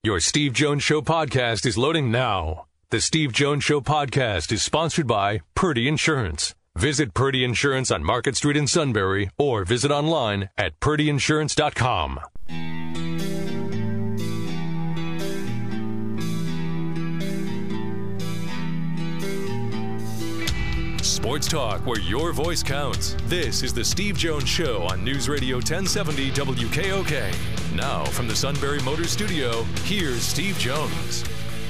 Your Steve Jones Show podcast is loading now. The Steve Jones Show podcast is sponsored by Purdy Insurance. Visit Purdy Insurance on Market Street in Sunbury or visit online at purdyinsurance.com. Sports talk where your voice counts. This is the Steve Jones Show on News Radio 1070 WKOK. Now from the Sunbury Motors Studio, here's Steve Jones.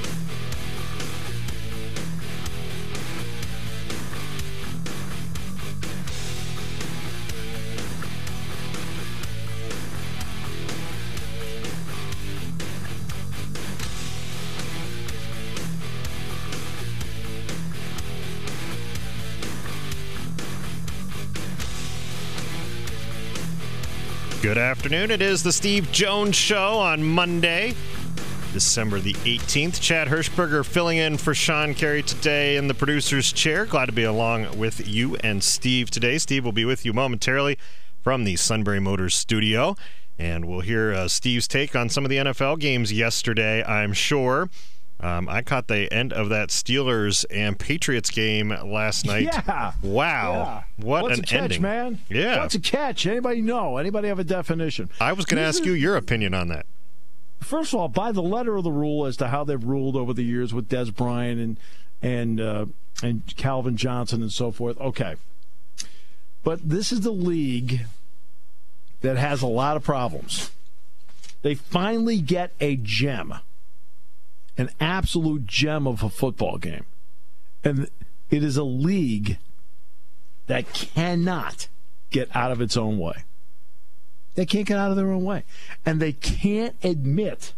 Good afternoon. It is the Steve Jones Show on Monday, December the 18th. Chad Hirschberger filling in for Sean Carey today in the producer's chair. Glad to be along with you and Steve today. Steve will be with you momentarily from the Sunbury Motors studio, and we'll hear Steve's take on some of the NFL games yesterday, I'm sure. I caught the end of that Steelers and Patriots game last night. Yeah. Wow. Yeah. What What's an a catch, ending. Man? Yeah. What's a catch? Anybody know? Anybody have a definition? I was going to ask you your opinion on that. First of all, by the letter of the rule as to how they've ruled over the years with Des Bryant and Calvin Johnson and so forth, okay. But this is the league that has a lot of problems. They finally get a gem. An absolute gem of a football game. And it is a league that cannot get out of its own way. They can't get out of their own way. And they can't admit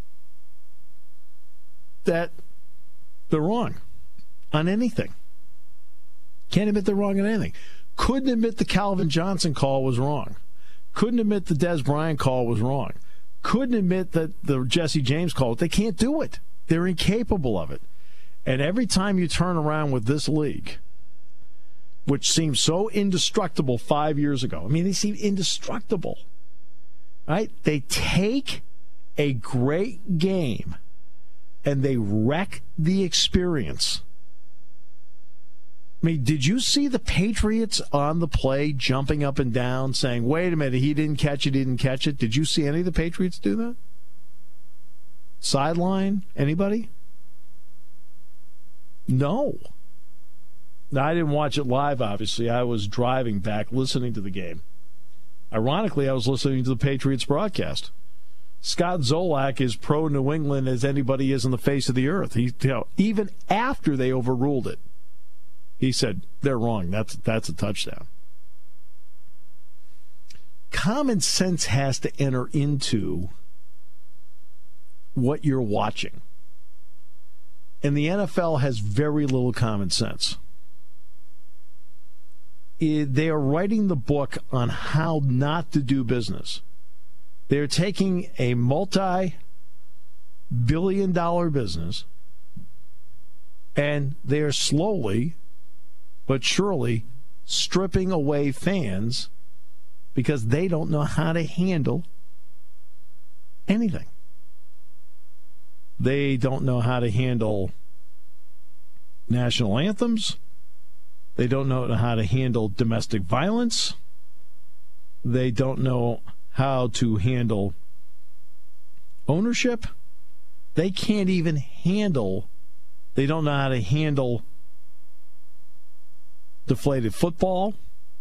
that they're wrong on anything. Can't admit they're wrong on anything. Couldn't admit the Calvin Johnson call was wrong. Couldn't admit the Des Bryant call was wrong. Couldn't admit that the Jesse James call. They can't do it. They're incapable of it. And every time you turn around with this league, which seemed so indestructible 5 years ago, I mean, they seem indestructible, right? They take a great game and they wreck the experience. I mean, did you see the Patriots on the play jumping up and down saying, wait a minute, he didn't catch it, he didn't catch it? Did you see any of the Patriots do that? Sideline? Anybody? No. Now, I didn't watch it live, obviously. I was driving back, listening to the game. Ironically, I was listening to the Patriots broadcast. Scott Zolak is pro-New England as anybody is on the face of the earth. Even after they overruled it, he said, they're wrong. That's a touchdown. Common sense has to enter into what you're watching. And the NFL has very little common sense. They are writing the book on how not to do business. They're taking a multi-billion-dollar business and they are slowly but surely stripping away fans because they don't know how to handle anything. They don't know how to handle national anthems. They don't know how to handle domestic violence. They don't know how to handle ownership. They can't even handle, they don't know how to handle deflated football.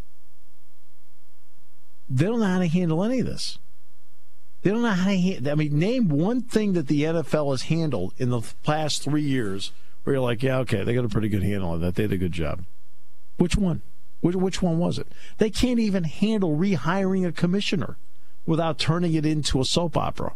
They don't know how to handle any of this. They don't know how to handle. I mean, name one thing that the NFL has handled in the past 3 years where you're like, yeah, okay, they got a pretty good handle on that. They did a good job. Which one? Which one was it? They can't even handle rehiring a commissioner without turning it into a soap opera.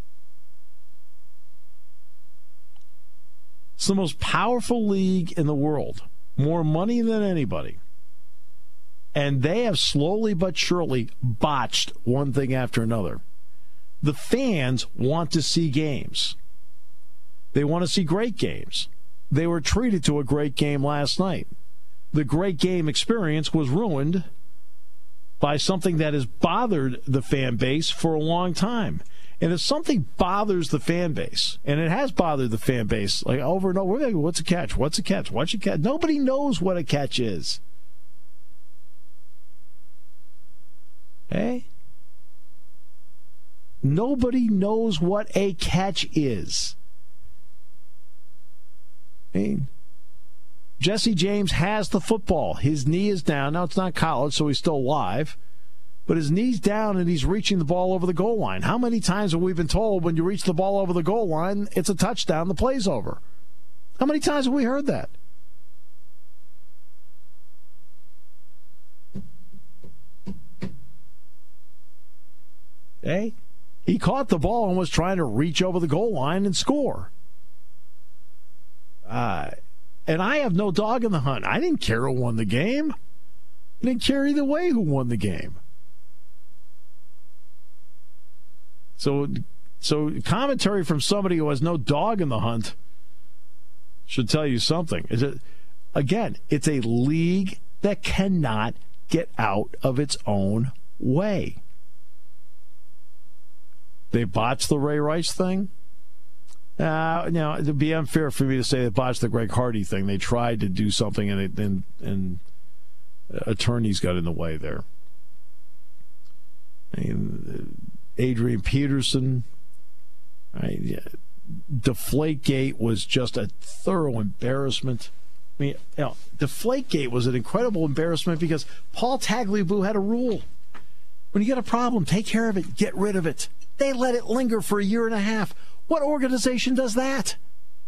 It's the most powerful league in the world. More money than anybody. And they have slowly but surely botched one thing after another. The fans want to see games. They want to see great games. They were treated to a great game last night. The great game experience was ruined by something that has bothered the fan base for a long time. And if something bothers the fan base, and it has bothered the fan base, like over and over, what's a catch? What's a catch? What's a catch? Nobody knows what a catch is. Hey? Nobody knows what a catch is. I mean, Jesse James has the football. His knee is down. Now, it's not college, so he's still alive. But his knee's down, and he's reaching the ball over the goal line. How many times have we been told when you reach the ball over the goal line, it's a touchdown, the play's over? How many times have we heard that? Hey, he caught the ball and was trying to reach over the goal line and score. And I have no dog in the hunt. I didn't care who won the game. I didn't care either way who won the game. So commentary from somebody who has no dog in the hunt should tell you something. It's a league that cannot get out of its own way. They botched the Ray Rice thing. Now, it'd be unfair for me to say they botched the Greg Hardy thing. They tried to do something, and attorneys got in the way there. I mean, Adrian Peterson. Deflategate was just a thorough embarrassment. I mean, Deflategate was an incredible embarrassment because Paul Tagliabue had a rule. When you get a problem, take care of it, get rid of it. They let it linger for a year and a half. What organization does that?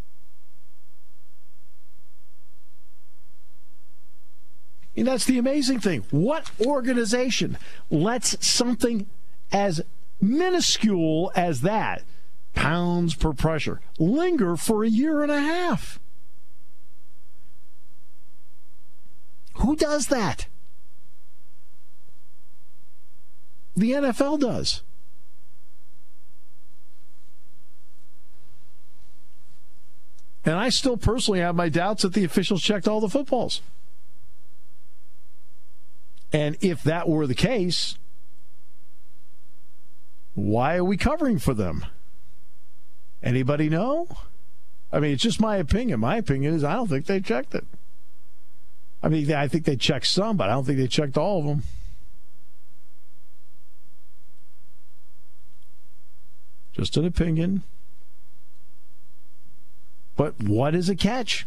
And that's the amazing thing. What organization lets something as minuscule as that, pounds per pressure, linger for a year and a half? Who does that? The NFL does. And I still personally have my doubts that the officials checked all the footballs. And if that were the case, why are we covering for them? Anybody know? I mean, it's just my opinion. My opinion is I don't think they checked it. I mean, I think they checked some, but I don't think they checked all of them. Just an opinion. But what is a catch?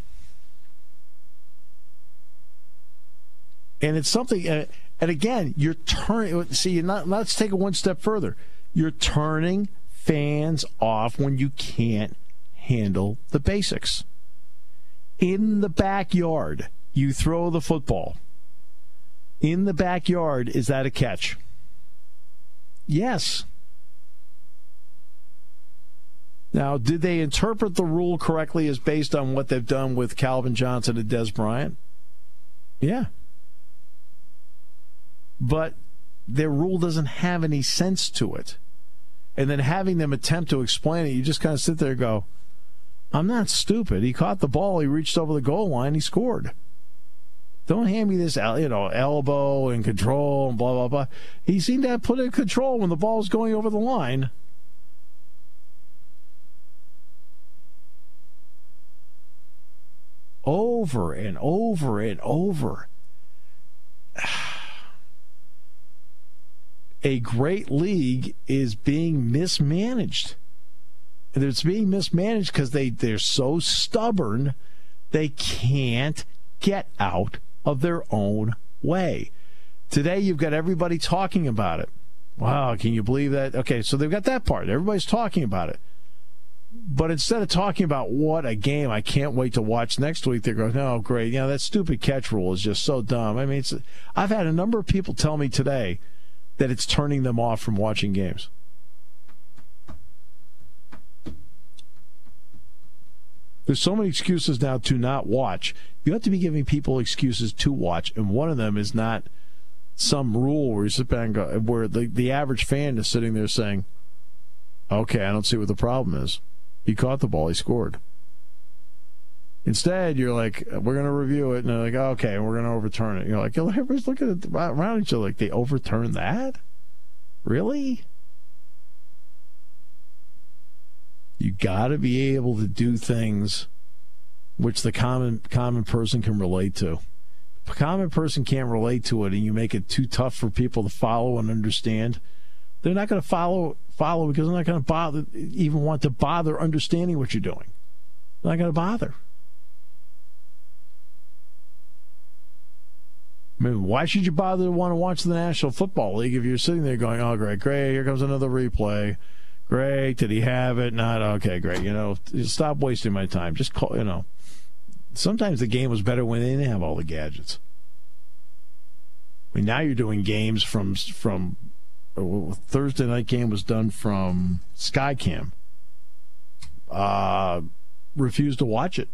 And it's something, and again, you're turning, see, let's take it one step further. You're turning fans off when you can't handle the basics. In the backyard, you throw the football. In the backyard, is that a catch? Yes. Now, did they interpret the rule correctly as based on what they've done with Calvin Johnson and Dez Bryant? Yeah. But their rule doesn't have any sense to it. And then having them attempt to explain it, you just kind of sit there and go, I'm not stupid. He caught the ball, he reached over the goal line, he scored. Don't hand me this, elbow and control and blah, blah, blah. He seemed to have put in control when the ball was going over the line. Over and over and over. A great league is being mismanaged. And it's being mismanaged because they're so stubborn they can't get out of their own way. Today you've got everybody talking about it. Wow, can you believe that? Okay, so they've got that part. Everybody's talking about it. But instead of talking about what a game I can't wait to watch next week, they're going, oh, great. That stupid catch rule is just so dumb. I mean, I've had a number of people tell me today that it's turning them off from watching games. There's so many excuses now to not watch. You have to be giving people excuses to watch, and one of them is not some rule where you sit back and go, where the average fan is sitting there saying, okay, I don't see what the problem is. He caught the ball. He scored. Instead, you're like, we're going to review it. And they're like, okay, we're going to overturn it. You're like, everybody's looking around each other like, they overturned that? Really? You got to be able to do things which the common person can relate to. If a common person can't relate to it and you make it too tough for people to follow and understand, they're not going to follow because they're not going to even want to bother understanding what you're doing. They're not going to bother. I mean, why should you bother to want to watch the National Football League if you're sitting there going, oh, great, here comes another replay. Great, did he have it? Not okay, great. Stop wasting my time. Just call, Sometimes the game was better when they didn't have all the gadgets. I mean, now you're doing games from Thursday night game was done from Skycam. Refused to watch it.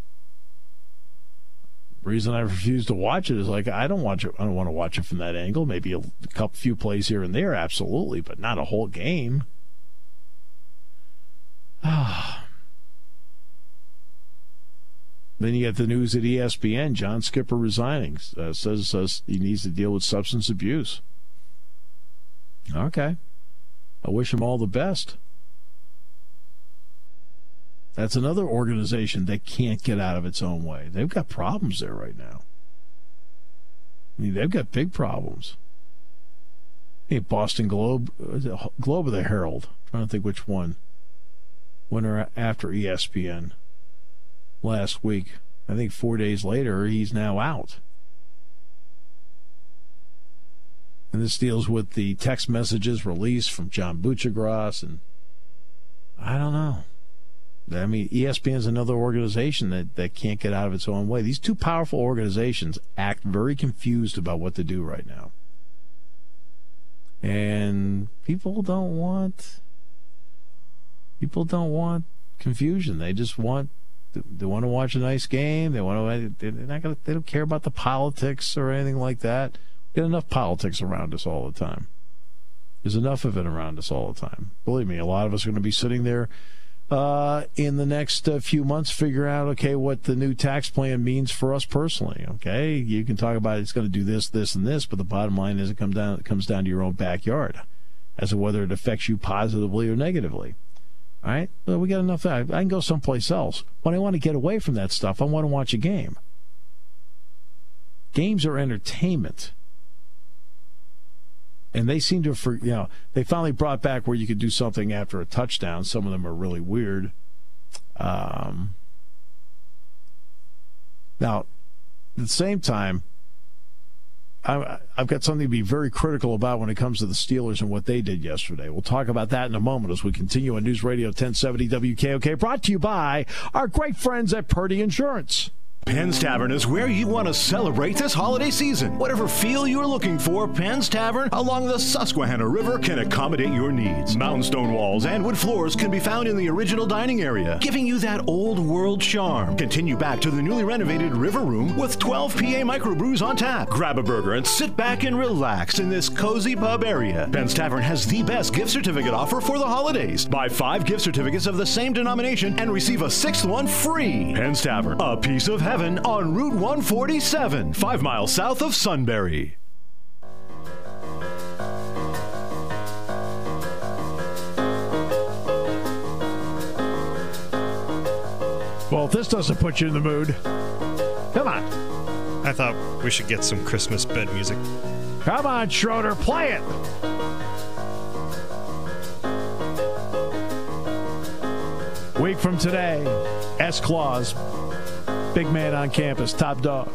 Reason I refuse to watch it is I don't want to watch it from that angle. Maybe a few plays here and there, absolutely, but not a whole game. Then you get the news at ESPN. John Skipper resigning. Says he needs to deal with substance abuse. Okay. I wish him all the best. That's another organization that can't get out of its own way. They've got problems there right now. I mean, they've got big problems. Hey, Boston Globe or the Herald? I'm trying to think which one. Winner after ESPN last week. I think 4 days later, he's now out. And this deals with the text messages released from John Buccigross, and I don't know. I mean, ESPN is another organization that can't get out of its own way. These two powerful organizations act very confused about what to do right now. And people don't want confusion. They just want to watch a nice game. They don't care about the politics or anything like that. We get enough politics around us all the time. There's enough of it around us all the time. Believe me, a lot of us are going to be sitting there in the next few months, figure out, okay, what the new tax plan means for us personally. Okay, you can talk about it's going to do this, this, and this, but the bottom line is it comes down to your own backyard as to whether it affects you positively or negatively. All right, well, we got enough. I can go someplace else. When I want to get away from that stuff, I want to watch a game. Games are entertainment. And they seem to, they finally brought back where you could do something after a touchdown. Some of them are really weird. Now, at the same time, I've got something to be very critical about when it comes to the Steelers and what they did yesterday. We'll talk about that in a moment as we continue on News Radio 1070 WKOK, brought to you by our great friends at Purdy Insurance. Penn's Tavern is where you want to celebrate this holiday season. Whatever feel you're looking for, Penn's Tavern along the Susquehanna River can accommodate your needs. Mountain stone walls and wood floors can be found in the original dining area, giving you that old world charm. Continue back to the newly renovated River Room with 12 PA microbrews on tap. Grab a burger and sit back and relax in this cozy pub area. Penn's Tavern has the best gift certificate offer for the holidays. Buy 5 gift certificates of the same denomination and receive a 6th one free. Penn's Tavern, a piece of heaven on Route 147, 5 miles south of Sunbury. Well, if this doesn't put you in the mood, come on. I thought we should get some Christmas bed music. Come on, Schroeder, play it. Week from today, S-Claus. Big man on campus, top dog.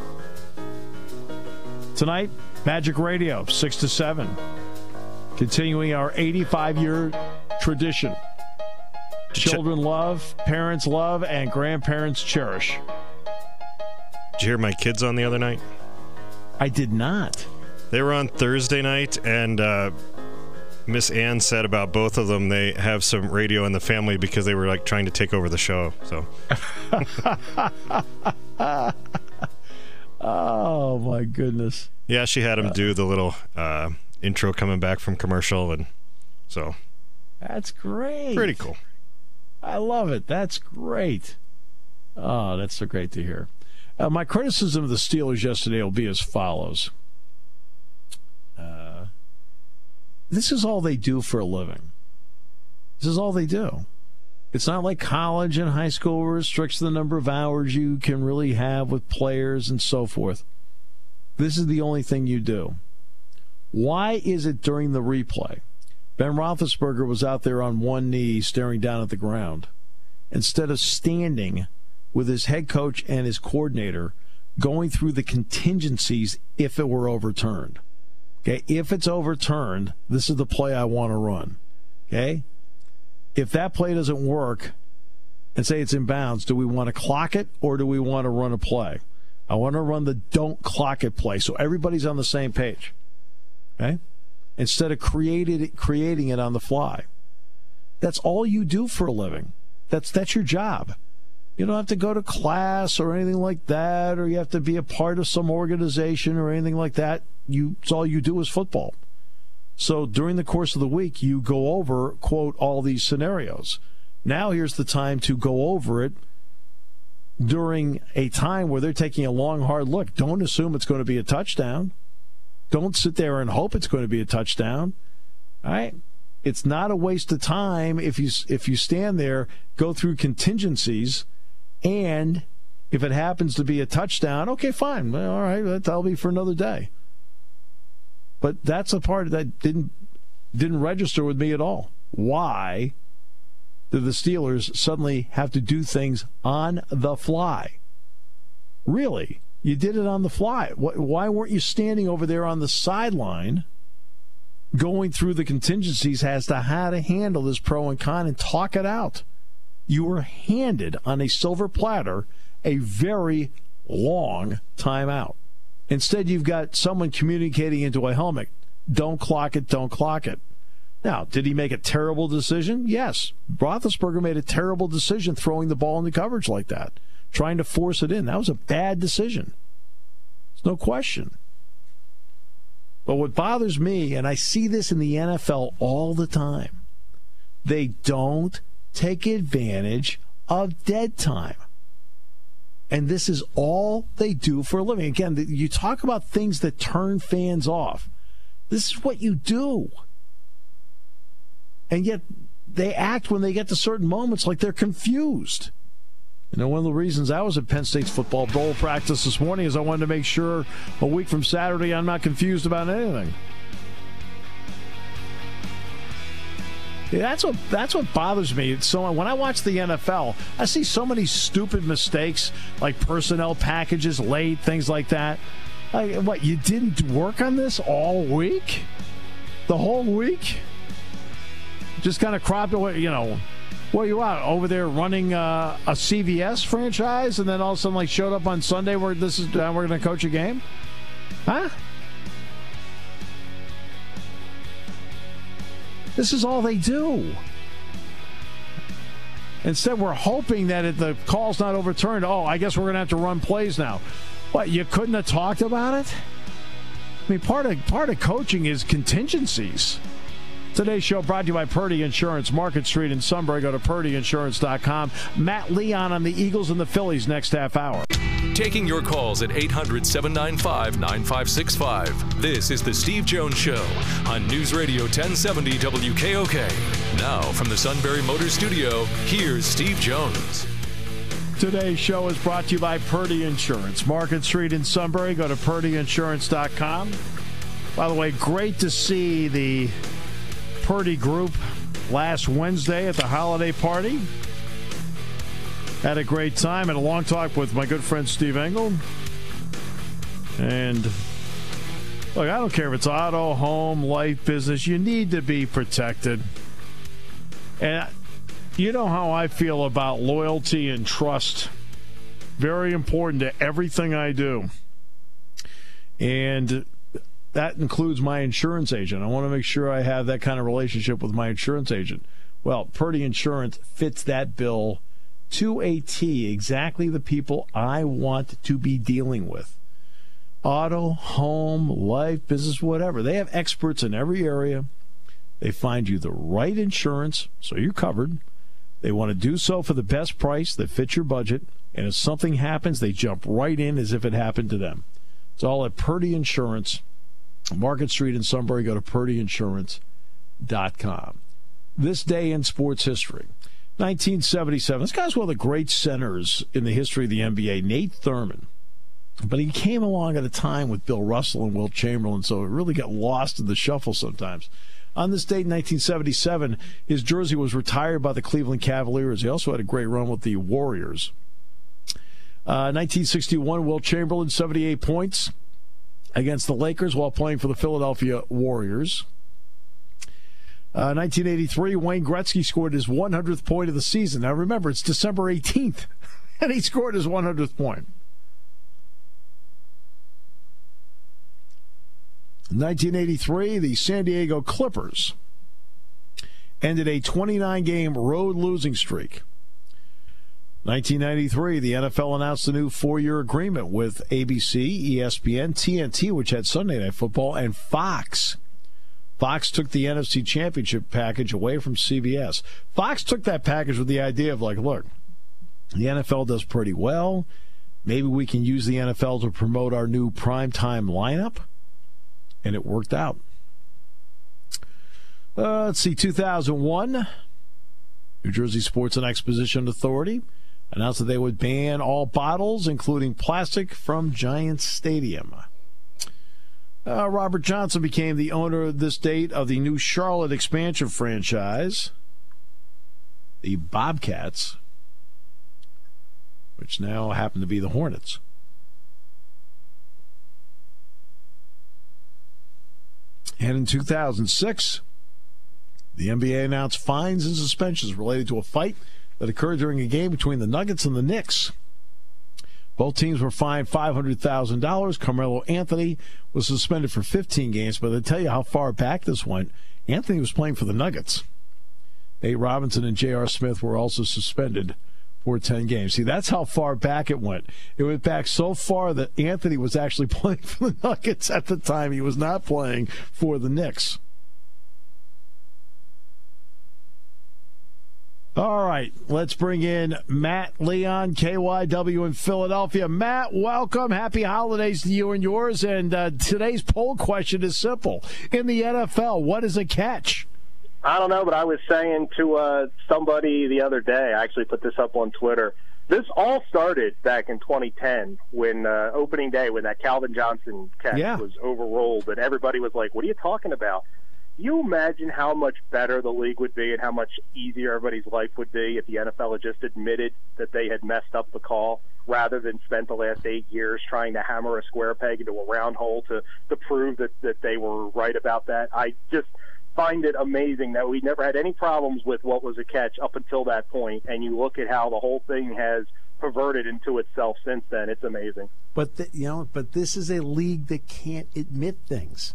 Tonight, Magic Radio, 6 to 7. Continuing our 85-year tradition. Children love, parents love, and grandparents cherish. Did you hear my kids on the other night? I did not. They were on Thursday night, and Miss Ann said about both of them they have some radio in the family because they were trying to take over the show. So, oh my goodness! Yeah, she had them do the little intro coming back from commercial, and so that's great. Pretty cool. I love it. That's great. Oh, that's so great to hear. My criticism of the Steelers yesterday will be as follows. This is all they do for a living. This is all they do. It's not like college and high school where it restricts the number of hours you can really have with players and so forth. This is the only thing you do. Why is it during the replay Ben Roethlisberger was out there on one knee staring down at the ground instead of standing with his head coach and his coordinator going through the contingencies if it were overturned? Okay, if it's overturned, this is the play I want to run. Okay? If that play doesn't work and say it's in bounds, do we want to clock it or do we want to run a play? I want to run the don't clock it play so everybody's on the same page. Okay? Instead of creating it on the fly. That's all you do for a living. That's your job. You don't have to go to class or anything like that, or you have to be a part of some organization or anything like that. It's all you do is football. So during the course of the week, you go over, quote, all these scenarios. Now here's the time to go over it during a time where they're taking a long, hard look. Don't assume it's going to be a touchdown. Don't sit there and hope it's going to be a touchdown. All right? It's not a waste of time if you stand there, go through contingencies, and if it happens to be a touchdown, okay, fine. All right, that'll be for another day. But that's a part that didn't register with me at all. Why do the Steelers suddenly have to do things on the fly? Really? You did it on the fly. Why weren't you standing over there on the sideline going through the contingencies as to how to handle this pro and con and talk it out? You were handed on a silver platter a very long timeout. Instead, you've got someone communicating into a helmet, don't clock it, don't clock it. Now, did he make a terrible decision? Yes. Roethlisberger made a terrible decision throwing the ball into coverage like that, trying to force it in. That was a bad decision. There's no question. But what bothers me, and I see this in the NFL all the time, they don't take advantage of dead time. And this is all they do for a living. Again, you talk about things that turn fans off. This is what you do. And yet they act when they get to certain moments like they're confused. You know, one of the reasons I was at Penn State's football bowl practice this morning is I wanted to make sure a week from Saturday I'm not confused about anything. Yeah, that's what bothers me. So when I watch the NFL, I see so many stupid mistakes, like personnel packages late, things like that. Like, what, you didn't work on this all week? The whole week? Just kind of cropped away, you know. What, you out over there running a CVS franchise and then all of a sudden like showed up on Sunday where we're going to coach a game? Huh? This is all they do. Instead, we're hoping that if the call's not overturned, I guess we're going to have to run plays now. What, you couldn't have talked about it? I mean, part of coaching is contingencies. Today's show brought to you by Purdy Insurance, Market Street in Sunbury. Go to PurdyInsurance.com. Matt Leon on the Eagles and the Phillies next half hour. Taking your calls at 800-795-9565. This is the Steve Jones Show on News Radio 1070 WKOK. Now from the Sunbury Motor Studio, here's Steve Jones. Today's show is brought to you by Purdy Insurance, Market Street in Sunbury. Go to PurdyInsurance.com. By the way, great to see the Purdy group last Wednesday at the holiday party. Had a great time. Had a long talk with my good friend Steve Engel. And look, I don't care if it's auto, home, life, business. You need to be protected. And you know how I feel about loyalty and trust. Very important to everything I do. And that includes my insurance agent. I want to make sure I have that kind of relationship with my insurance agent. Well, Purdy Insurance fits that bill to a T, exactly the people I want to be dealing with. Auto, home, life, business, whatever. They have experts in every area. They find you the right insurance, so you're covered. They want to do so for the best price that fits your budget. And if something happens, they jump right in as if it happened to them. It's all at Purdy Insurance, Market Street in Sunbury. Go to PurdyInsurance.com. This day in sports history. 1977. This guy's one of the great centers in the history of the NBA, Nate Thurmond. But he came along at a time with Bill Russell and Wilt Chamberlain, so it really got lost in the shuffle sometimes. On this date in 1977, his jersey was retired by the Cleveland Cavaliers. He also had a great run with the Warriors. 1961, Wilt Chamberlain, 78 points against the Lakers while playing for the Philadelphia Warriors. 1983, Wayne Gretzky scored his 100th point of the season. Now remember, it's December 18th, and he scored his 100th point. 1983, the San Diego Clippers ended a 29-game road losing streak. 1993, the NFL announced a new 4-year agreement with ABC, ESPN, TNT, which had Sunday Night Football, and Fox. Fox took the NFC Championship package away from CBS. Fox took that package with the idea of, like, look, the NFL does pretty well. Maybe we can use the NFL to promote our new primetime lineup. And it worked out. Let's see, 2001, New Jersey Sports and Exposition Authority announced that they would ban all bottles, including plastic, from Giants Stadium. Robert Johnson became the owner this date of the new Charlotte expansion franchise, the Bobcats, which now happen to be the Hornets. And in 2006, the NBA announced fines and suspensions related to a fight that occurred during a game between the Nuggets and the Knicks. Both teams were fined $500,000. Carmelo Anthony was suspended for 15 games, but to tell you how far back this went, Anthony was playing for the Nuggets. Nate Robinson and J.R. Smith were also suspended for 10 games. See, that's how far back it went. It went back so far that Anthony was actually playing for the Nuggets at the time. He was not playing for the Knicks. All right, let's bring in Matt Leon, KYW in Philadelphia. Matt, welcome. Happy holidays to you and yours. And today's poll question is simple. In the NFL, what is a catch? I don't know, but I was saying to somebody the other day, I actually put this up on Twitter, this all started back in 2010 when opening day, when that Calvin Johnson catch was overruled, and everybody was like, what are you talking about? You imagine how much better the league would be and how much easier everybody's life would be if the NFL had just admitted that they had messed up the call rather than spent the last 8 years trying to hammer a square peg into a round hole to prove that they were right about that. I just find it amazing that we never had any problems with what was a catch up until that point, and you look at how the whole thing has perverted into itself since then. It's amazing. But but this is a league that can't admit things.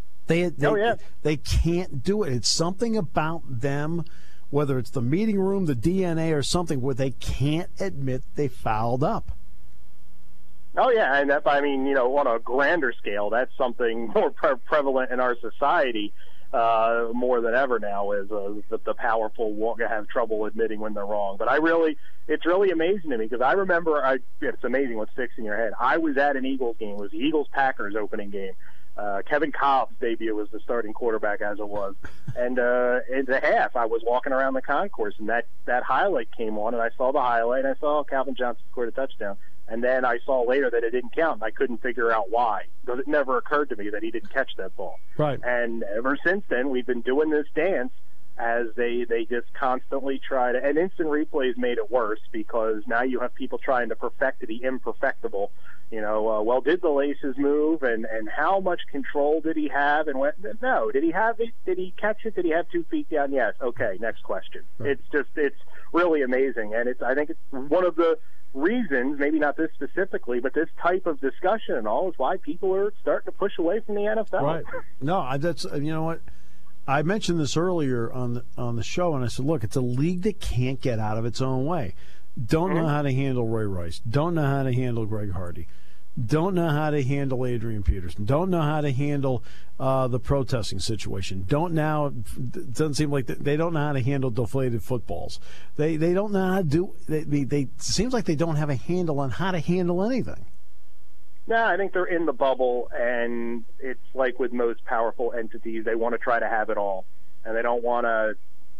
They can't do it. It's something about them, whether it's the meeting room, the DNA, or something, where they can't admit they fouled up. Oh, yeah, and that, I mean, you know, on a grander scale, that's something more prevalent in our society more than ever now, is the powerful have trouble admitting when they're wrong. But it's really amazing to me, because I remember, it's amazing what sticks in your head. I was at an Eagles game. It was the Eagles-Packers opening game. Kevin Cobb's debut was the starting quarterback, as it was. And in the half, I was walking around the concourse, and that highlight came on, and I saw the highlight, and I saw Calvin Johnson scored a touchdown. And then I saw later that it didn't count, and I couldn't figure out why, because it never occurred to me that he didn't catch that ball. Right. And ever since then, we've been doing this dance as they just constantly try to – and instant replays made it worse, because now you have people trying to perfect the imperfectible. You know, well, did the laces move, and how much control did he have? And no, did he have it? Did he catch it? Did he have 2 feet down? Yes. Okay, next question. Right. It's really amazing, and I think it's one of the reasons, maybe not this specifically, but this type of discussion and all is why people are starting to push away from the NFL. Right. No, that's, you know what? I mentioned this earlier on the show, and I said, look, it's a league that can't get out of its own way. Don't know how to handle Ray Rice. Don't know how to handle Greg Hardy. Don't know how to handle Adrian Peterson. Don't know how to handle the protesting situation. It doesn't seem like they don't know how to handle deflated footballs. They don't know how to do. It seems like they don't have a handle on how to handle anything. No, I think they're in the bubble, and it's like with most powerful entities, they want to try to have it all, and they don't want to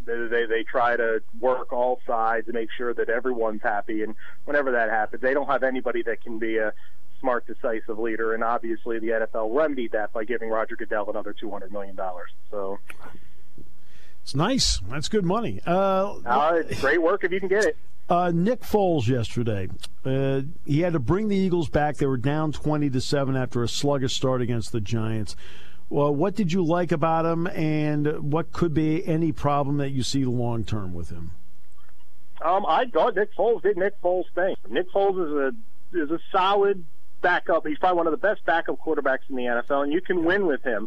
They try to work all sides and make sure that everyone's happy. And whenever that happens, they don't have anybody that can be a smart, decisive leader. And obviously the NFL remedied that by giving Roger Goodell another $200 million. So it's nice. That's good money. It's great work if you can get it. Nick Foles yesterday, he had to bring the Eagles back. They were down 20-7 after a sluggish start against the Giants. Well, what did you like about him, and what could be any problem that you see long term with him? I thought Nick Foles did Nick Foles thing. Nick Foles is a solid backup. He's probably one of the best backup quarterbacks in the NFL, and you can win with him.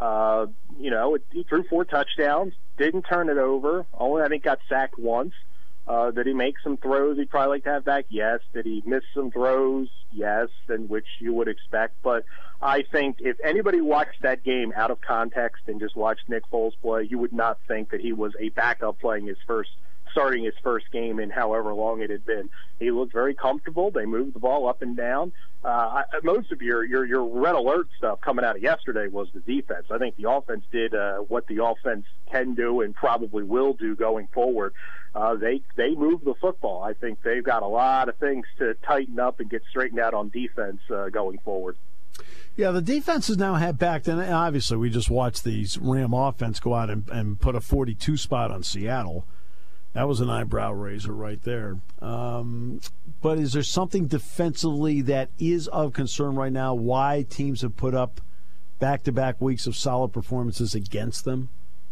He threw 4 touchdowns, didn't turn it over. Only, I think, got sacked once. Did he make some throws he'd probably like to have back? Yes. Did he miss some throws? Yes, and which you would expect. But I think if anybody watched that game out of context and just watched Nick Foles play, you would not think that he was a backup starting his first game in however long it had been. He looked very comfortable. They moved the ball up and down. Most of your red alert stuff coming out of yesterday was the defense. I think the offense did what the offense can do and probably will do going forward. They moved the football. I think they've got a lot of things to tighten up and get straightened out on defense going forward. Yeah, the defense has now had back, and obviously we just watched these Ram offense go out and put a 42 spot on Seattle. That was an eyebrow raiser right there. But is there something defensively that is of concern right now, why teams have put up back-to-back weeks of solid performances against them?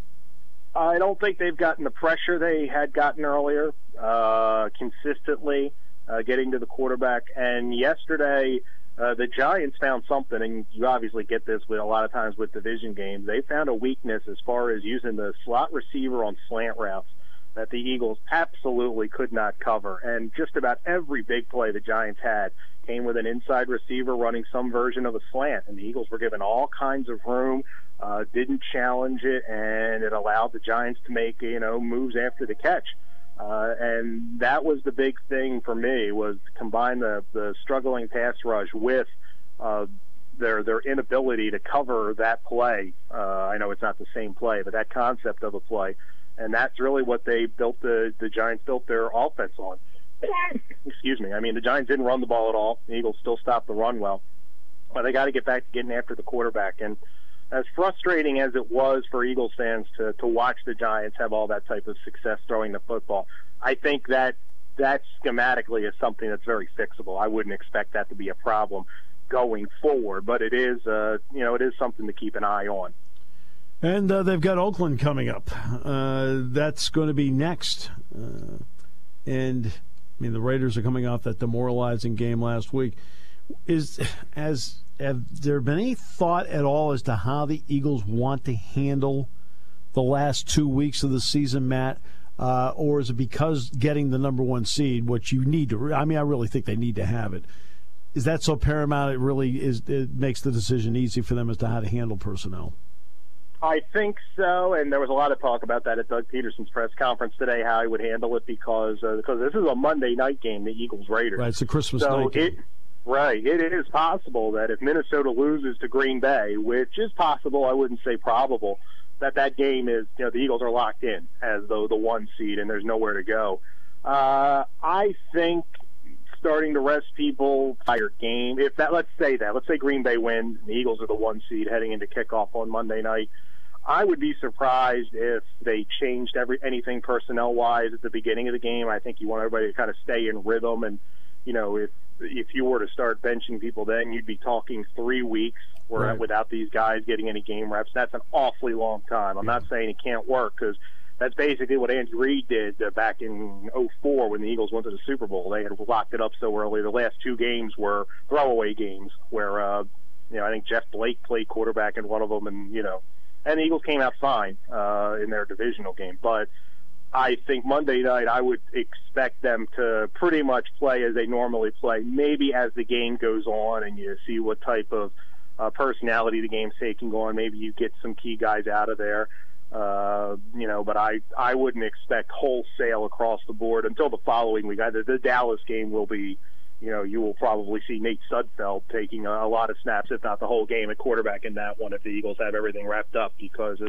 I don't think they've gotten the pressure they had gotten earlier, consistently getting to the quarterback. And yesterday, the Giants found something, and you obviously get this with a lot of times with division games. They found a weakness as far as using the slot receiver on slant routes that the Eagles absolutely could not cover. And just about every big play the Giants had came with an inside receiver running some version of a slant. And the Eagles were given all kinds of room, didn't challenge it, and it allowed the Giants to make, moves after the catch. And that was the big thing for me, was to combine the struggling pass rush with their inability to cover that play. I know it's not the same play, but that concept of a play. And that's really what they built the Giants built their offense on. Excuse me. I mean, the Giants didn't run the ball at all. The Eagles still stopped the run well. But they got to get back to getting after the quarterback. And as frustrating as it was for Eagles fans to watch the Giants have all that type of success throwing the football, I think that schematically is something that's very fixable. I wouldn't expect that to be a problem going forward. But it is, it is something to keep an eye on. And they've got Oakland coming up. That's going to be next. And, the Raiders are coming off that demoralizing game last week. Have there been any thought at all as to how the Eagles want to handle the last 2 weeks of the season, Matt? Or is it because getting the number 1 seed, which you need to – I really think they need to have it. Is that so paramount it makes the decision easy for them as to how to handle personnel? I think so, and there was a lot of talk about that at Doug Peterson's press conference today, how he would handle it, because this is a Monday night game, the Eagles-Raiders. Right, it's a Christmas night game. It is possible that if Minnesota loses to Green Bay, which is possible, I wouldn't say probable, that game is, the Eagles are locked in as the 1 seed, and there's nowhere to go. I think starting to rest people, tired game. Let's say Green Bay wins, and the Eagles are the 1 seed heading into kickoff on Monday night. I would be surprised if they changed anything personnel-wise at the beginning of the game. I think you want everybody to kind of stay in rhythm, and if you were to start benching people, then you'd be talking 3 weeks without these guys getting any game reps. That's an awfully long time. I'm not saying it can't work, because that's basically what Andy Reid did back in 2004 when the Eagles went to the Super Bowl. They had locked it up so early. The last 2 games were throwaway games where, I think Jeff Blake played quarterback in one of them, and the Eagles came out fine in their divisional game. But I think Monday night I would expect them to pretty much play as they normally play, maybe as the game goes on and you see what type of personality the game's taking on. Maybe you get some key guys out of there. But I wouldn't expect wholesale across the board until the following week. The Dallas game will be, you will probably see Nate Sudfeld taking a lot of snaps, if not the whole game at quarterback in that one, if the Eagles have everything wrapped up, because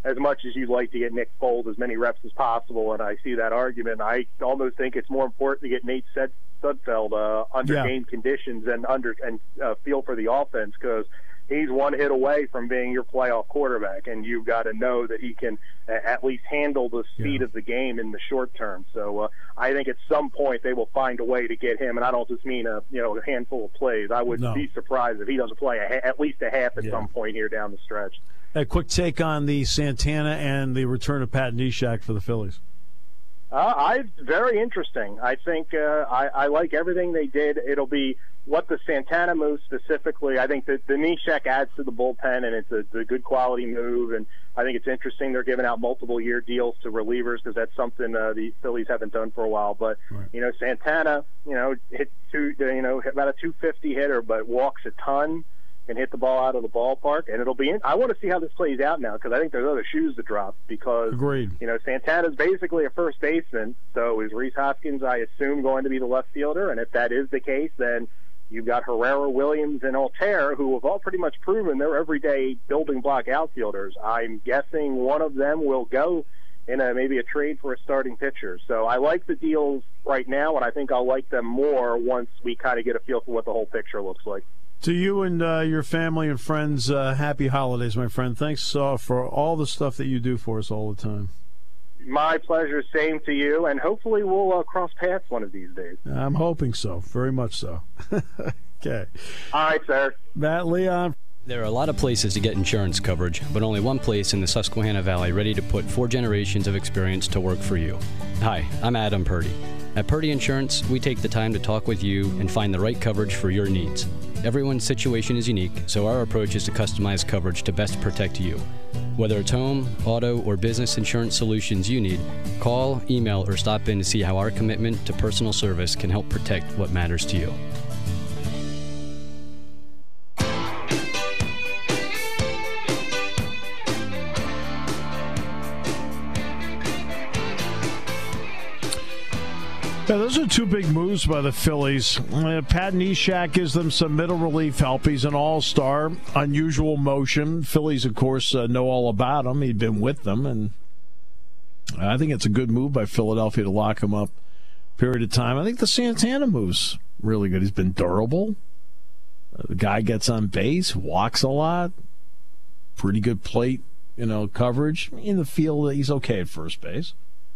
as much as you'd like to get Nick Foles as many reps as possible, and I see that argument, I almost think it's more important to get Nate Sudfeld under game conditions and feel for the offense, because he's one hit away from being your playoff quarterback, and you've got to know that he can at least handle the speed of the game in the short term. So I think at some point they will find a way to get him, and I don't just mean a handful of plays. I would be surprised if he doesn't play at least a half at some point here down the stretch. A quick take on the Santana and the return of Pat Neshek for the Phillies. Very interesting. I think I like everything they did. It'll be what the Santana move specifically. I think that the Neshek adds to the bullpen, and it's a good quality move. And I think it's interesting they're giving out multiple-year deals to relievers, because that's something the Phillies haven't done for a while. But Santana, hit about a 250 hitter, but walks a ton. Can hit the ball out of the ballpark, and it'll be. I want to see how this plays out now, because I think there's other shoes to drop. Because Santana's basically a first baseman, so is Rhys Hoskins, I assume, going to be the left fielder? And if that is the case, then you've got Herrera, Williams, and Altair, who have all pretty much proven they're everyday building block outfielders. I'm guessing one of them will go in maybe a trade for a starting pitcher. So I like the deals right now, and I think I'll like them more once we kind of get a feel for what the whole picture looks like. To you and your family and friends, happy holidays, my friend. Thanks for all the stuff that you do for us all the time. My pleasure. Same to you, and hopefully we'll cross paths one of these days. I'm hoping so, very much so. Okay. All right, sir. Matt Leon. There are a lot of places to get insurance coverage, but only one place in the Susquehanna Valley ready to put 4 generations of experience to work for you. Hi, I'm Adam Purdy. At Purdy Insurance, we take the time to talk with you and find the right coverage for your needs. Everyone's situation is unique, so our approach is to customize coverage to best protect you. Whether it's home, auto, or business insurance solutions you need, call, email, or stop in to see how our commitment to personal service can help protect what matters to you. Yeah, those are 2 big moves by the Phillies. Pat Neshek gives them some middle relief help. He's an all-star, unusual motion. Phillies, of course, know all about him. He'd been with them, and I think it's a good move by Philadelphia to lock him up a period of time. I think the Santana move's really good. He's been durable. The guy gets on base, walks a lot, pretty good plate, coverage. In the field, he's okay at first base.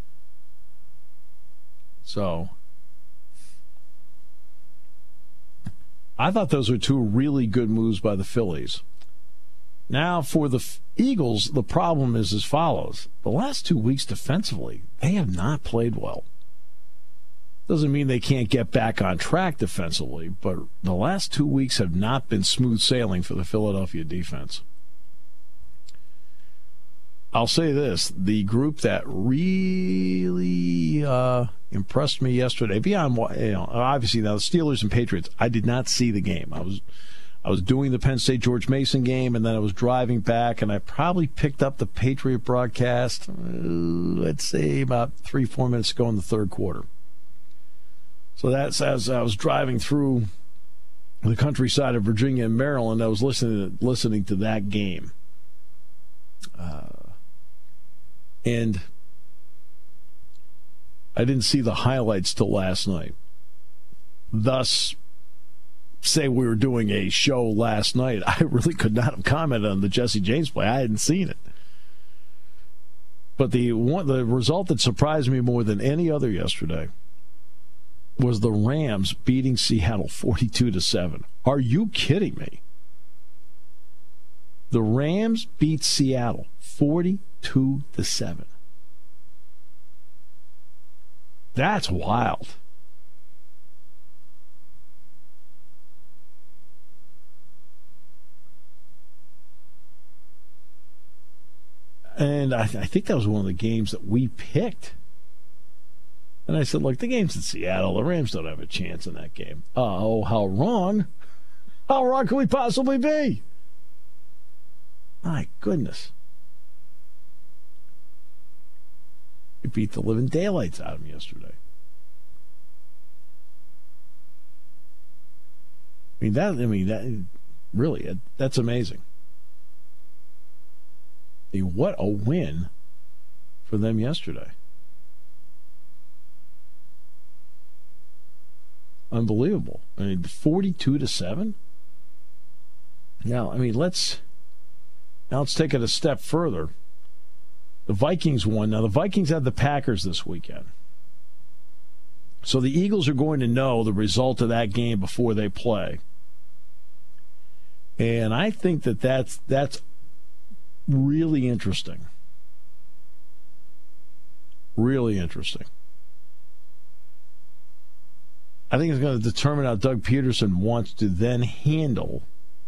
So, I thought those were 2 really good moves by the Phillies. Now, for the Eagles, the problem is as follows. The last 2 weeks defensively, they have not played well. Doesn't mean they can't get back on track defensively, but the last 2 weeks have not been smooth sailing for the Philadelphia defense. I'll say this, the group that really impressed me yesterday, beyond obviously now the Steelers and Patriots, I did not see the game. I was doing the Penn State George Mason game, and then I was driving back, and I probably picked up the Patriot broadcast, let's say about 3-4 minutes ago in the third quarter. So that's as I was driving through the countryside of Virginia and Maryland, I was listening to that game. And I didn't see the highlights till last night. Thus, say we were doing a show last night, I really could not have commented on the Jesse James play. I hadn't seen it. But the result that surprised me more than any other yesterday was the Rams beating Seattle 42-7. Are you kidding me? The Rams beat Seattle 42-7. That's wild. And I think that was one of the games that we picked. And I said, look, the game's in Seattle. The Rams don't have a chance in that game. Oh, how wrong. How wrong can we possibly be? My goodness. We beat the living daylights out of them yesterday. That's amazing. What a win for them yesterday. Unbelievable. 42-7. Now, let's take it a step further. The Vikings won. Now, the Vikings had the Packers this weekend. So the Eagles are going to know the result of that game before they play. And I think that's really interesting. Really interesting. I think it's going to determine how Doug Peterson wants to then handle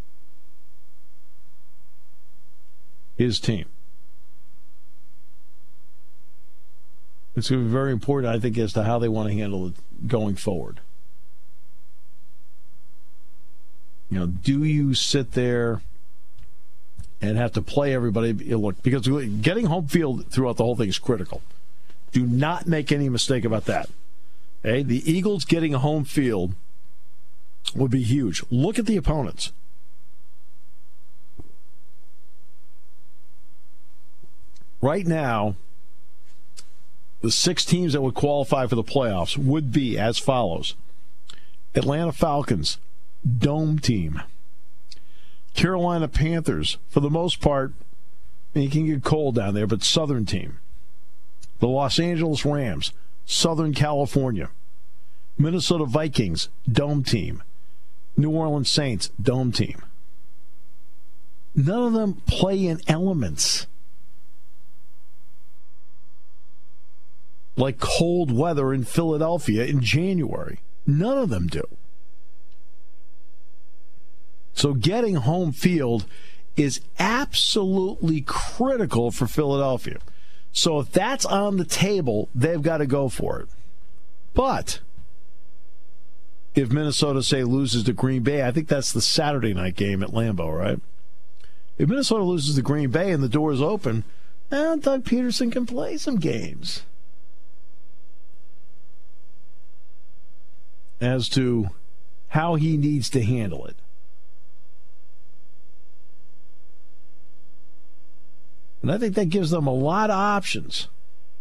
his team. It's going to be very important, I think, as to how they want to handle it going forward. Do you sit there and have to play everybody? Look, because getting home field throughout the whole thing is critical. Do not make any mistake about that. Okay? The Eagles getting a home field would be huge. Look at the opponents. Right now, the 6 teams that would qualify for the playoffs would be as follows. Atlanta Falcons, dome team. Carolina Panthers, for the most part, it can get cold down there, but southern team. The Los Angeles Rams, Southern California. Minnesota Vikings, dome team. New Orleans Saints, dome team. None of them play in elements like cold weather in Philadelphia in January. None of them do. So getting home field is absolutely critical for Philadelphia. So if that's on the table, they've got to go for it. But if Minnesota, say, loses to Green Bay, I think that's the Saturday night game at Lambeau, right? If Minnesota loses to Green Bay and the door is open, Doug Peterson can play some games. As to how he needs to handle it. And I think that gives them a lot of options.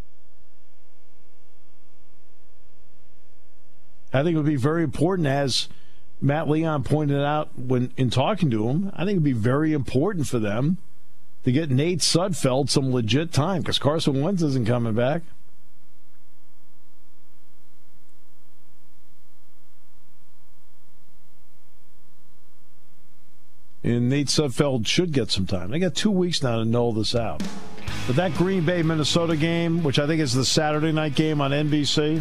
I think it would be very important, as Matt Leon pointed out when in talking to him, I think it would be very important for them to get Nate Sudfeld some legit time, because Carson Wentz isn't coming back. And Nate Sudfeld should get some time. They got 2 weeks now to null this out. But that Green Bay Minnesota game, which I think is the Saturday night game on NBC,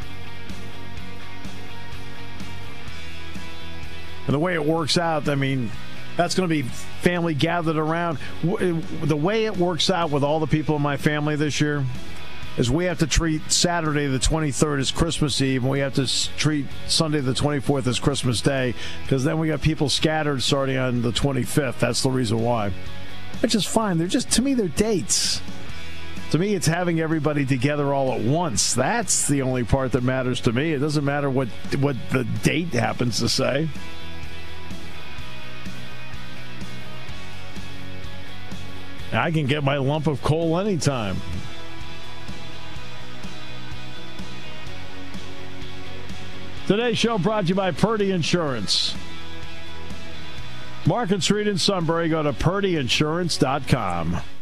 and the way it works out, that's going to be family gathered around. The way it works out with all the people in my family this year is we have to treat Saturday the 23rd as Christmas Eve, and we have to treat Sunday the 24th as Christmas Day, because then we got people scattered starting on the 25th. That's the reason why. Which is fine. To me, they're dates. To me, it's having everybody together all at once. That's the only part that matters to me. It doesn't matter what the date happens to say. I can get my lump of coal anytime. Today's show brought to you by Purdy Insurance. Market Street in Sunbury. Go to purdyinsurance.com.